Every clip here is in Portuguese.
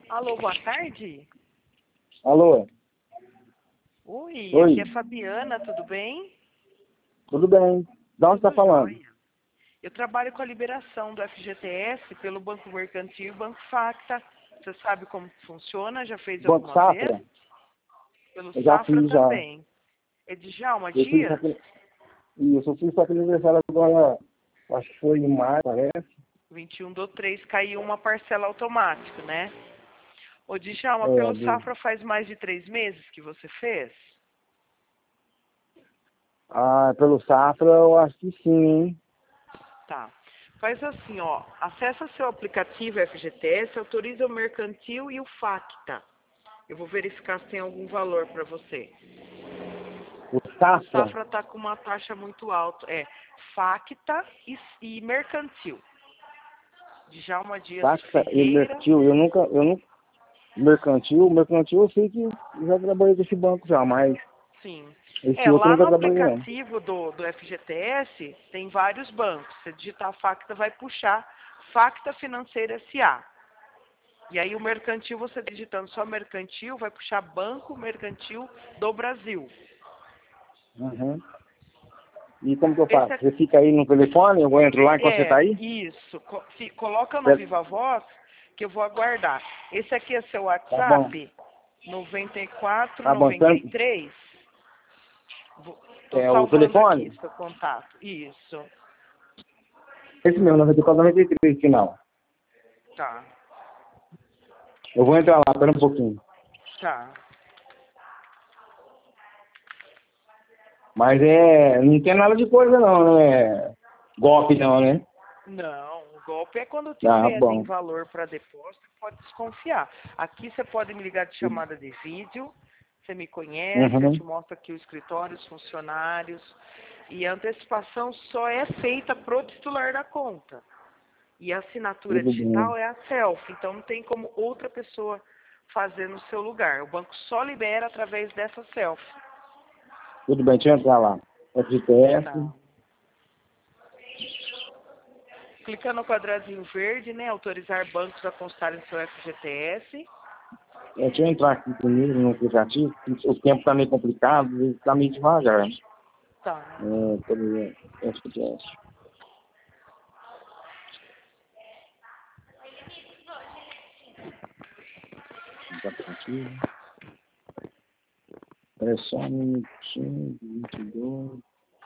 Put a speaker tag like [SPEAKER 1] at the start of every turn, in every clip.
[SPEAKER 1] Alô, boa tarde.
[SPEAKER 2] Alô?
[SPEAKER 1] Oi,
[SPEAKER 2] Oi,
[SPEAKER 1] aqui é Fabiana, tudo bem?
[SPEAKER 2] tudo bem? De onde você está
[SPEAKER 1] Tudo
[SPEAKER 2] falando?
[SPEAKER 1] jóia. Eu trabalho com a liberação do FGTS pelo Banco Mercantil e Banco Facta. Você sabe como funciona? Já fez
[SPEAKER 2] Banco
[SPEAKER 1] alguma vez?
[SPEAKER 2] Safra?
[SPEAKER 1] Pelo
[SPEAKER 2] Eu já
[SPEAKER 1] Safra
[SPEAKER 2] fiz já.
[SPEAKER 1] também. É de Djalma
[SPEAKER 2] Eu fiz
[SPEAKER 1] Dias?
[SPEAKER 2] aquele, isso, eu fiz aquele aniversário agora, acho que foi em maio, parece.
[SPEAKER 1] 21/3 caiu uma parcela automática, né? Ô, Djalma,
[SPEAKER 2] É,
[SPEAKER 1] pelo Safra faz mais de 3 meses que você fez?
[SPEAKER 2] pelo Safra eu acho que sim, hein?
[SPEAKER 1] Tá. Faz assim, ó. Acessa seu aplicativo FGTS, autoriza o Mercantil e o Facta. Eu vou verificar se tem algum valor para você.
[SPEAKER 2] O
[SPEAKER 1] O
[SPEAKER 2] Safra?
[SPEAKER 1] Safra está com uma taxa muito alta. É Facta e Mercantil. Djalma Dias
[SPEAKER 2] Safra e
[SPEAKER 1] Ferreira.
[SPEAKER 2] Mercantil, eu nunca, mercantil eu sei que já trabalhei com esse banco já, mas
[SPEAKER 1] Sim.
[SPEAKER 2] esse
[SPEAKER 1] É,
[SPEAKER 2] outro eu
[SPEAKER 1] lá no
[SPEAKER 2] nunca trabalhei não.
[SPEAKER 1] aplicativo do FGTS tem vários bancos. Se digitar Facta, vai puxar Facta Financeira S.A. E aí o mercantil, você digitando só mercantil, vai puxar Banco Mercantil do Brasil.
[SPEAKER 2] Uhum. E como que eu
[SPEAKER 1] Esse
[SPEAKER 2] faço?
[SPEAKER 1] é,
[SPEAKER 2] Você fica aí no telefone, eu vou entrar lá enquanto você está aí?
[SPEAKER 1] isso. Coloca no
[SPEAKER 2] Certo?
[SPEAKER 1] Viva Voz que eu vou aguardar. Esse aqui é seu
[SPEAKER 2] Tá bom.
[SPEAKER 1] WhatsApp, 94
[SPEAKER 2] Tá bom, então,
[SPEAKER 1] 93. Estou
[SPEAKER 2] o
[SPEAKER 1] salvando aqui
[SPEAKER 2] telefone?
[SPEAKER 1] seu contato. Isso.
[SPEAKER 2] Esse mesmo, 94, 93, final.
[SPEAKER 1] Tá.
[SPEAKER 2] Eu vou entrar lá, espera um pouquinho.
[SPEAKER 1] Tá.
[SPEAKER 2] Mas não tem nada de coisa não, né? Golpe não, né?
[SPEAKER 1] Não, o golpe é quando te
[SPEAKER 2] Ah,
[SPEAKER 1] pedem
[SPEAKER 2] bom.
[SPEAKER 1] valor para depósito, pode desconfiar. Aqui você pode me ligar de chamada de vídeo, você me conhece, eu
[SPEAKER 2] Uhum.
[SPEAKER 1] te mostro aqui o escritório, os funcionários. E a antecipação só é feita pro titular da conta. E a assinatura
[SPEAKER 2] Tudo bem.
[SPEAKER 1] digital é a selfie, então não tem como outra pessoa fazer no seu lugar. O banco só libera através dessa selfie.
[SPEAKER 2] Tudo bem, deixa eu entrar lá. FGTS.
[SPEAKER 1] Tá. Clica no quadradinho verde, né? Autorizar bancos a constarem seu FGTS.
[SPEAKER 2] Deixa eu entrar aqui comigo no aplicativo. O tempo tá meio complicado, ele tá meio devagar.
[SPEAKER 1] Tá.
[SPEAKER 2] Por exemplo, FGTS. Aplicativo. Espera só um minutinho, 22.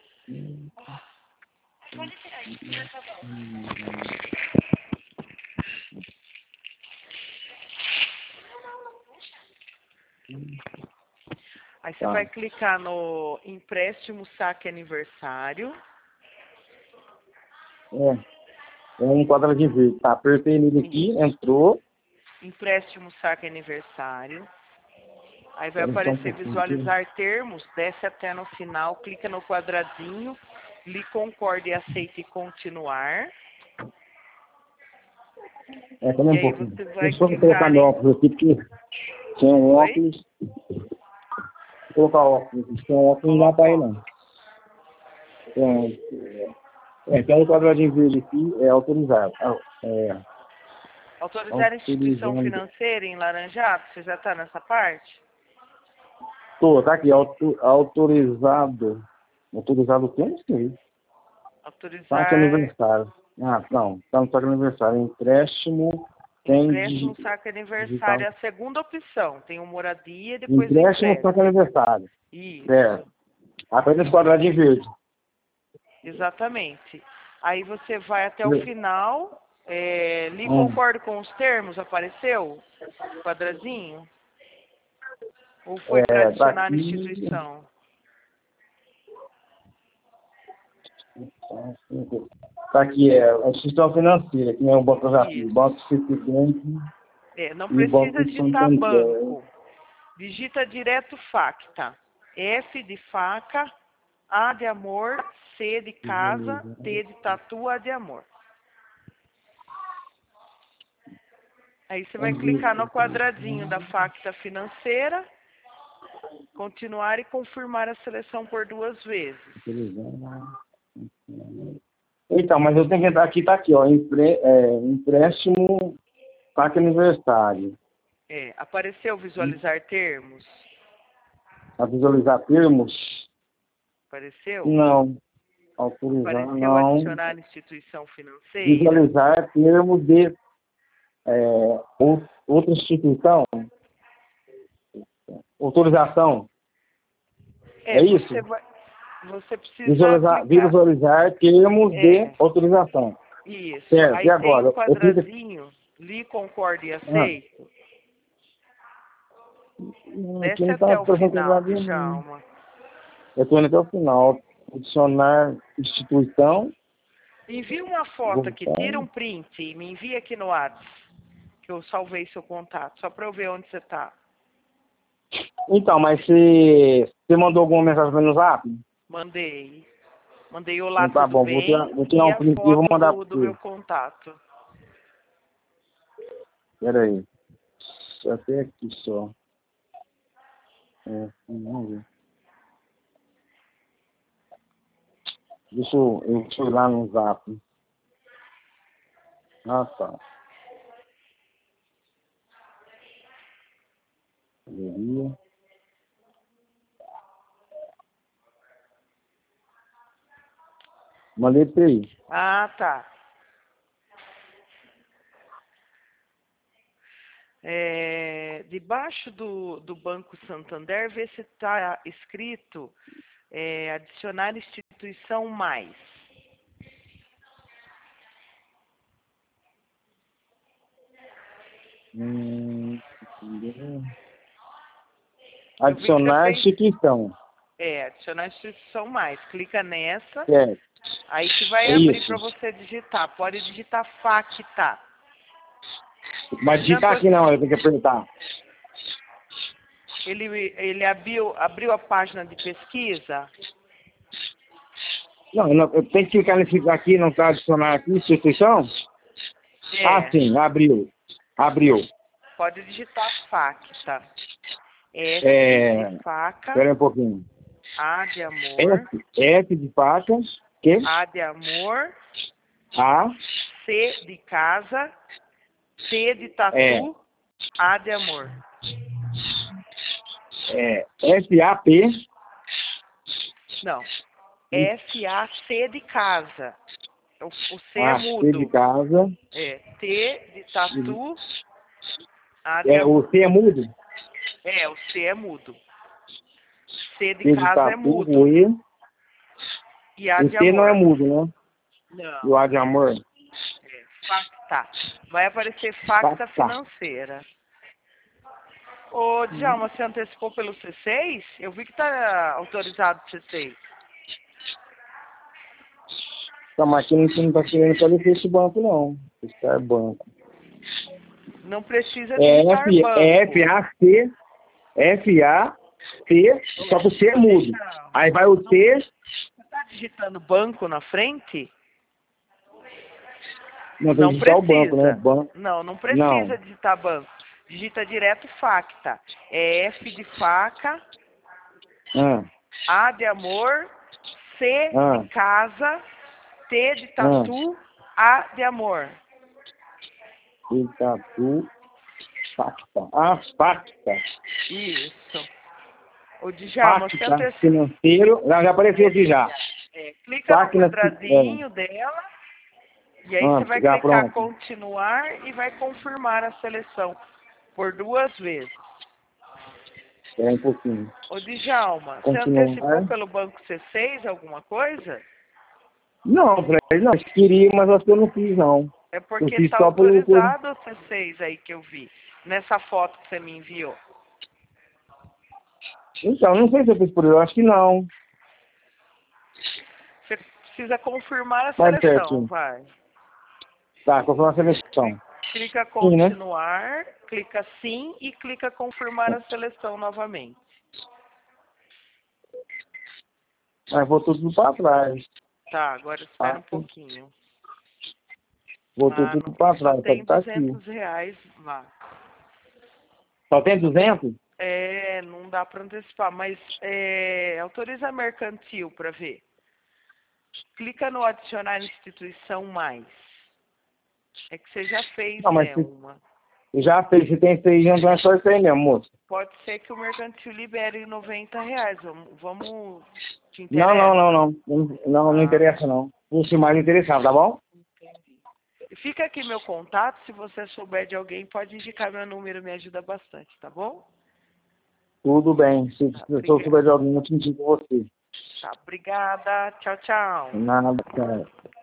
[SPEAKER 1] Aí você
[SPEAKER 2] Tá.
[SPEAKER 1] vai clicar no empréstimo saque aniversário.
[SPEAKER 2] É um quadradinho verde. Tá, apertei nele aqui,
[SPEAKER 1] Isso.
[SPEAKER 2] entrou.
[SPEAKER 1] Empréstimo saque aniversário. Aí vai
[SPEAKER 2] Espera só um
[SPEAKER 1] aparecer
[SPEAKER 2] pouquinho aqui.
[SPEAKER 1] visualizar termos, desce até no final, clica no quadradinho, lhe concorde, aceite e continuar.
[SPEAKER 2] Também
[SPEAKER 1] E
[SPEAKER 2] um
[SPEAKER 1] aí
[SPEAKER 2] pouquinho.
[SPEAKER 1] você vai
[SPEAKER 2] Deixa eu colocar
[SPEAKER 1] clicar
[SPEAKER 2] meu
[SPEAKER 1] em...
[SPEAKER 2] óculos aqui, porque sem um
[SPEAKER 1] Oi?
[SPEAKER 2] óculos. Vou colocar óculos. Sem óculos não dá
[SPEAKER 1] Coloca
[SPEAKER 2] pra ir,
[SPEAKER 1] ó.
[SPEAKER 2] não. Tem um quadradinho verde aqui, é autorizado.
[SPEAKER 1] Autorizar a instituição
[SPEAKER 2] Autorizando.
[SPEAKER 1] financeira em laranjado, você já está nessa parte?
[SPEAKER 2] Tá aqui, autorizado. Autorizado o quê? Não sei. Saque
[SPEAKER 1] Autorizar
[SPEAKER 2] aniversário. Ah, não. Tá no saque aniversário. Empréstimo tem
[SPEAKER 1] empréstimo saque aniversário,
[SPEAKER 2] digital.
[SPEAKER 1] é a segunda opção. Tem o moradia e depois o
[SPEAKER 2] Empréstimo saque
[SPEAKER 1] empréstimo.
[SPEAKER 2] aniversário.
[SPEAKER 1] Isso,
[SPEAKER 2] Certo. Aperta esse quadradinho verde.
[SPEAKER 1] exatamente. Aí você vai até o final, lhe
[SPEAKER 2] Hum.
[SPEAKER 1] concordo com os termos, apareceu? Quadradinho? Ou foi para
[SPEAKER 2] Tá
[SPEAKER 1] adicionar a
[SPEAKER 2] aqui.
[SPEAKER 1] instituição?
[SPEAKER 2] Tá aqui, a instituição financeira, que é o Banco Desafio, o
[SPEAKER 1] Isso.
[SPEAKER 2] Banco Citibank
[SPEAKER 1] Não
[SPEAKER 2] e o
[SPEAKER 1] precisa
[SPEAKER 2] Banco
[SPEAKER 1] digitar
[SPEAKER 2] Santander.
[SPEAKER 1] banco. Digita direto facta. F de faca, A de amor, C de casa, T de tatu, A de amor. Aí você vai clicar no quadradinho da facta financeira, continuar e confirmar a seleção por 2 vezes.
[SPEAKER 2] Então, mas eu tenho que entrar aqui, tá aqui, ó, empréstimo, saque aniversário.
[SPEAKER 1] Apareceu visualizar termos?
[SPEAKER 2] A visualizar termos?
[SPEAKER 1] Apareceu?
[SPEAKER 2] Não. Autorizar,
[SPEAKER 1] Apareceu
[SPEAKER 2] não.
[SPEAKER 1] adicionar instituição financeira?
[SPEAKER 2] Visualizar termos de outra instituição? Autorização? É isso?
[SPEAKER 1] Você precisa clicar.
[SPEAKER 2] Visualizar termos de autorização.
[SPEAKER 1] Isso.
[SPEAKER 2] Certo,
[SPEAKER 1] Aí
[SPEAKER 2] e
[SPEAKER 1] tem
[SPEAKER 2] agora?
[SPEAKER 1] um quadrazinho, li, concordo e aceito.
[SPEAKER 2] Aqui
[SPEAKER 1] Desce
[SPEAKER 2] não está
[SPEAKER 1] até o final,
[SPEAKER 2] apresentando.
[SPEAKER 1] Djalma.
[SPEAKER 2] Eu estou indo até o final. Adicionar instituição.
[SPEAKER 1] Envia uma foto aqui, tira um print e me envia aqui no WhatsApp, que eu salvei seu contato, só para eu ver onde você está.
[SPEAKER 2] Então, mas você mandou alguma mensagem para mim no Zap?
[SPEAKER 1] Mandei. Mandei olá,
[SPEAKER 2] Então, tá
[SPEAKER 1] tudo
[SPEAKER 2] bom,
[SPEAKER 1] bem?
[SPEAKER 2] vou tirar
[SPEAKER 1] E
[SPEAKER 2] um
[SPEAKER 1] a
[SPEAKER 2] print e vou
[SPEAKER 1] foto
[SPEAKER 2] mandar
[SPEAKER 1] do
[SPEAKER 2] para
[SPEAKER 1] meu
[SPEAKER 2] você.
[SPEAKER 1] contato.
[SPEAKER 2] Espera aí. Até aqui só. Vamos ver. Deixa eu ir lá no Zap. Ah, tá. Galeria. Mandei para aí.
[SPEAKER 1] Ah, tá. Debaixo do Banco Santander, vê se está escrito adicionar instituição mais.
[SPEAKER 2] Adicionar instituição.
[SPEAKER 1] Adicionar instituição mais. Clica nessa.
[SPEAKER 2] Certo.
[SPEAKER 1] Aí que vai
[SPEAKER 2] É
[SPEAKER 1] abrir
[SPEAKER 2] isso.
[SPEAKER 1] para você digitar. Pode digitar FACTA.
[SPEAKER 2] Mas digitar aqui não, eu tenho que apertar.
[SPEAKER 1] Ele abriu a página de pesquisa?
[SPEAKER 2] Não, eu tenho que clicar nesse aqui, não está adicionar aqui, instituição? Ah, sim, abriu. Abriu.
[SPEAKER 1] Pode digitar FACTA. F de faca.
[SPEAKER 2] Espera um pouquinho.
[SPEAKER 1] A de amor.
[SPEAKER 2] F de faca. Que?
[SPEAKER 1] A de amor.
[SPEAKER 2] A.
[SPEAKER 1] C de casa. T de tatu. A de amor.
[SPEAKER 2] F-A-P.
[SPEAKER 1] Não. F-A-C de casa. O C é mudo.
[SPEAKER 2] C de casa.
[SPEAKER 1] T de tatu. A de
[SPEAKER 2] O C é mudo?
[SPEAKER 1] O C é mudo. C de casa
[SPEAKER 2] tatu,
[SPEAKER 1] é mudo.
[SPEAKER 2] O E.
[SPEAKER 1] E A
[SPEAKER 2] O
[SPEAKER 1] de
[SPEAKER 2] C
[SPEAKER 1] amor.
[SPEAKER 2] não é mudo, né?
[SPEAKER 1] Não.
[SPEAKER 2] E o A de amor?
[SPEAKER 1] FACTA. Vai aparecer FACTA financeira. Ô, Djalma, você antecipou pelo C6? Eu vi que está autorizado o C6.
[SPEAKER 2] Tá, mas aqui não está querendo aparecer esse banco, não. Esse banco.
[SPEAKER 1] Não precisa digitar banco.
[SPEAKER 2] F-A-C. F-A-C, só que o C é mudo. Aí vai o T.
[SPEAKER 1] Você está digitando banco na frente?
[SPEAKER 2] Não, tem que digitar o banco, né? Banco.
[SPEAKER 1] Não precisa digitar banco. Digita direto FACTA. F de faca, A de amor, C de casa, T de tatu, A de amor.
[SPEAKER 2] T de tatu, FACTA. FACTA.
[SPEAKER 1] Isso. O Djalma, você antecipou.
[SPEAKER 2] Financeiro. Já apareceu aqui já.
[SPEAKER 1] Clica no quadradinho dela. E aí você vai clicar continuar e vai confirmar a seleção por 2 vezes.
[SPEAKER 2] Espera um pouquinho.
[SPEAKER 1] Ô, Djalma, você antecipou pelo banco C6 alguma coisa?
[SPEAKER 2] Não, não, queria, mas acho que eu não fiz, não.
[SPEAKER 1] É porque está autorizado o C6 aí que eu vi, nessa foto que você me enviou.
[SPEAKER 2] Então, não sei se eu fiz por ele, eu acho que não.
[SPEAKER 1] Você precisa confirmar a seleção, vai.
[SPEAKER 2] Tá, confirmar a seleção.
[SPEAKER 1] Clica continuar, clica sim e clica confirmar a seleção novamente.
[SPEAKER 2] Mas vou tudo para trás.
[SPEAKER 1] Tá, agora espera um pouquinho.
[SPEAKER 2] Voltou tudo para trás.
[SPEAKER 1] Só tem R$200 lá.
[SPEAKER 2] Só tem 200?
[SPEAKER 1] Não dá para antecipar, mas autoriza mercantil para ver. Clica no adicionar instituição mais. É que você já fez, uma.
[SPEAKER 2] Já fez, se tem CI, então é só isso aí mesmo, moço.
[SPEAKER 1] Pode ser que o mercantil libere R$ 90. Vamos te
[SPEAKER 2] Não,
[SPEAKER 1] interessa?
[SPEAKER 2] não interessa não. Puxa, mais interessado, tá bom?
[SPEAKER 1] Entendi. E fica aqui meu contato, se você souber de alguém, pode indicar meu número, me ajuda bastante, tá bom?
[SPEAKER 2] Tudo bem. Se
[SPEAKER 1] Tá,
[SPEAKER 2] eu souber de alguém, eu te indico você.
[SPEAKER 1] tá, obrigada. Tchau, tchau.
[SPEAKER 2] Nada, cara.